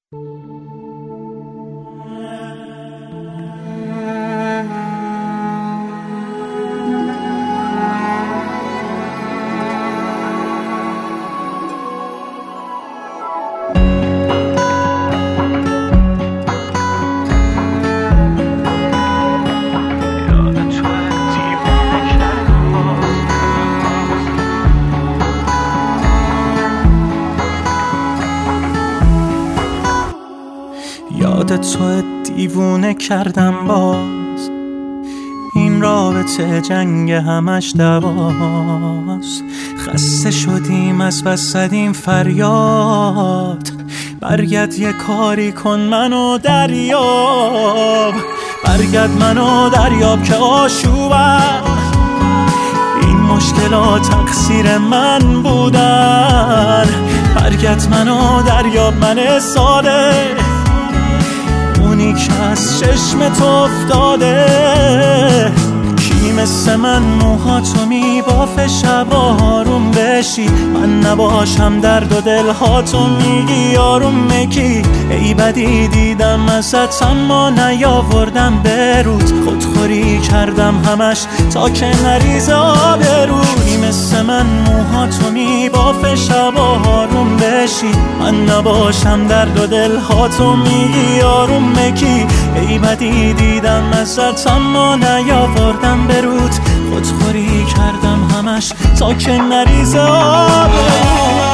یاد تو دیوونه کردم باز، این رابطه جنگ همش دواست. خسته شدیم از بس زدیم فریاد، برگرد یه کاری کن منو دریاب، برگرد منو دریاب که آشوبم. این مشکلات تقصیر من بودن، برگرد منو دریاب. من ساده اونی که از چشمت افتاده، کی مثل من موهاتو میبافه شب آروم بشی، من نباشم درد و دلهاتو میگی آروم مکی. ای بدی دیدم ازت اما نیاوردم برود، خودخوری کردم همش تا که نریزه آبرود. کی مثل من موهاتو میبافه شب آروم بشی، من نباشم درد و دلهاتو میگی آروم مکی. ای بدی دیدم ازت اما نیاوردم برود، خودخوری کردم همش تا که نریزه آبرود.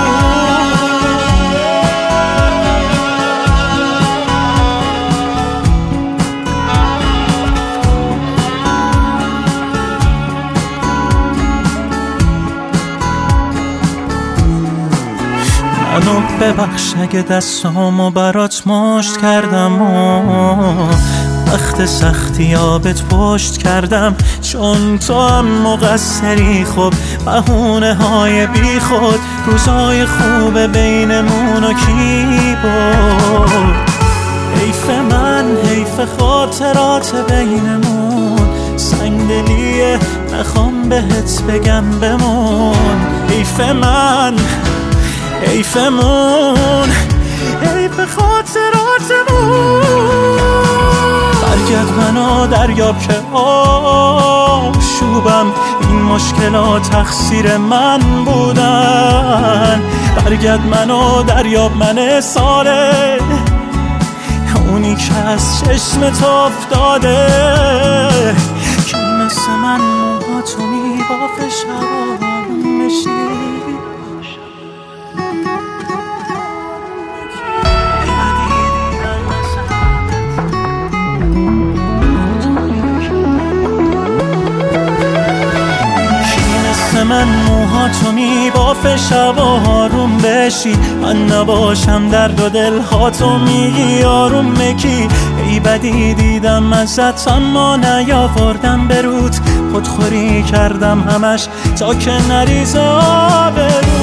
منو ببخش اگه دستامو برات مشت کردم و وقت سختی آبت پشت کردم، چون تو هم مقصری. خب بهونه های بی خود، روزای خوب بینمونو کی برد؟ حیف من، حیف خاطرات بینمون، سنگدلیه نخوام بهت بگم بمون. حیف من، حیفمون، حیف خاطراتمون. برگرد منو دریاب که آشوبم، این مشکلات تقصیر من بودن. برگرد منو دریاب. من ساله اونی که از چشمت افتاده، کی مثل من موهاتو میبافه شب آروم بشی. من موهاتو میبافه شب آروم بشی، من نباشم درد و دلهاتو میگی آروم مکی. ای بدی دیدم ازت اما نیاوردم برود، خودخوری کردم همش تا که نریزه آبرود.